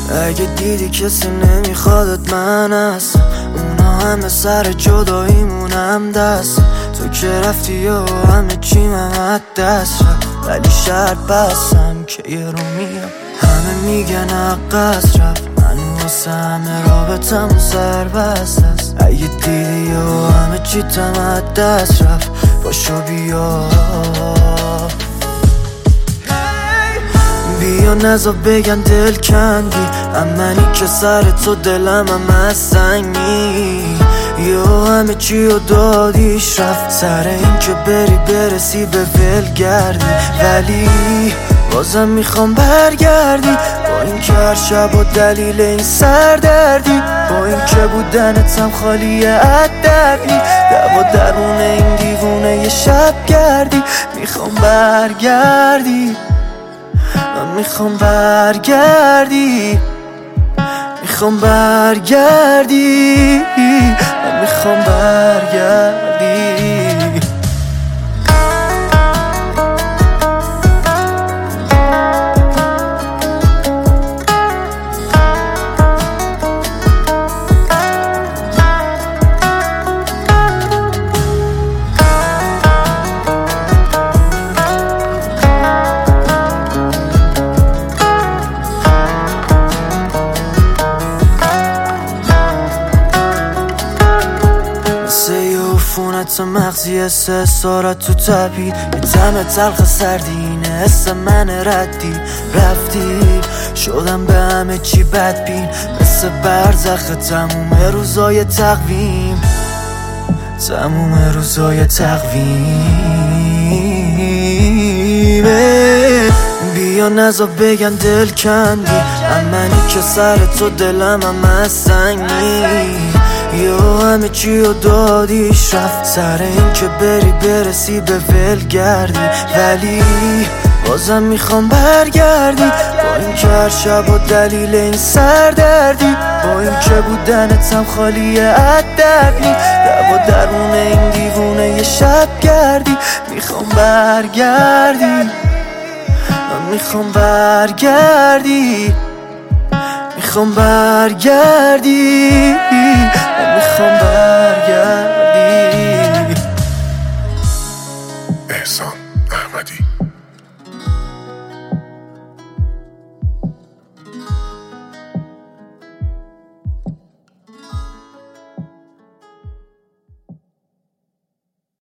اگه دیدی کسی نمیخوادت من هستم، اونا همه سر جداییمونم دست. تو که رفتی و همه چیم هم دست رفت، ولی شرط بستم که یه رو میام. همه میگن عقص رفت، من واسه همه رابطمون سر بست است. اگه دیدی و همه چی تم دست رفت، باشو بیا بیا نزا بگن دل کندی، امنی که سر تو دلم هم سنگی. یا همه چی رو دادیش رفت، سر این که بری برسی به ولگردی. ولی بازم میخوام برگردی، با این که هر شب و دلیل این سردردی. با این که بودنتم خالیه از دردی، دوا درون این دیوونه یه شب گردی. میخوام برگردی، من میخوام برگردی، میخوام برگردی، من میخوام برگردی. عفونت مغزی سه سارت تو تبید، یه تم تلخ سردی اینه حس من ردی. رفتی شدم به همه چی بدبین، مثل برزخ تموم روزای تقویم، تموم روزای تقویم. بیا نزا بگن دل کندی، امنی که سر تو دلم هم سنگی. یا همه چی رو دادیش رفت، سر این که بری برسی به ولگردی. ولی بازم میخوام برگردی، با این که هر شب و دلیل این سردردی. با این که بودنتم خالیه از دردی، دوا درون این دیوونه یه شب گردی. میخوام برگردی، من میخوام برگردی، میخوام برگردی، من میخوام برگردی.